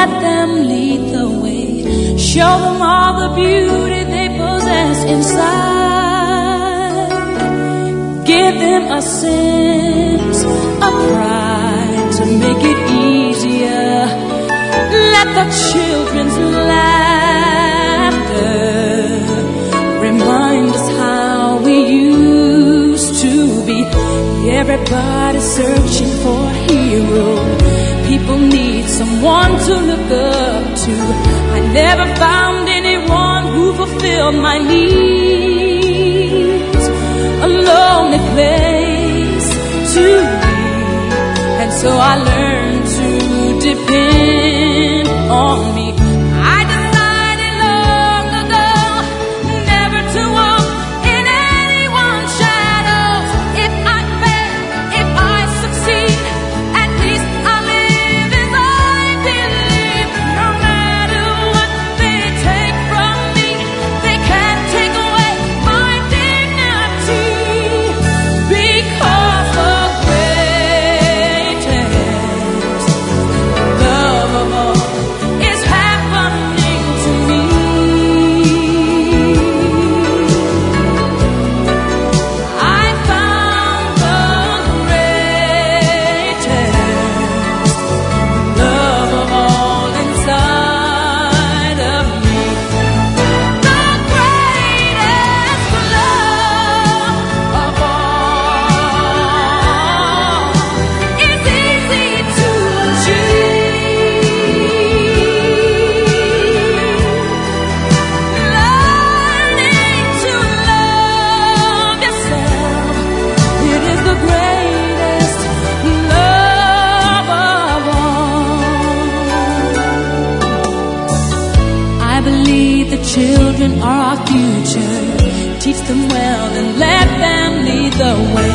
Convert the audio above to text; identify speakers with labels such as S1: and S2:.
S1: let them lead the way. Show them all the beauty they possess inside. Give them a sense of pride to make it easier. Let the children's laughter remind us how we used to be. Everybody's searching for a hero. People need someone to look up to. I never found anyone who fulfilled my needs. A lonely place to be, and so I learned to depend on me. I decided long ago never to walk in anyone's shadows. If I fail, if I succeed, at least I live as I believe. No matter what they take from me, they can't take away my dignity. Because the greatest love of all is happening to me. I found the greatest love of all inside of me. The greatest love of all is easy to achieve. Learning to love yourself, it is the greatest love of all. I believe the children are our future. Teach them well and let them lead the way.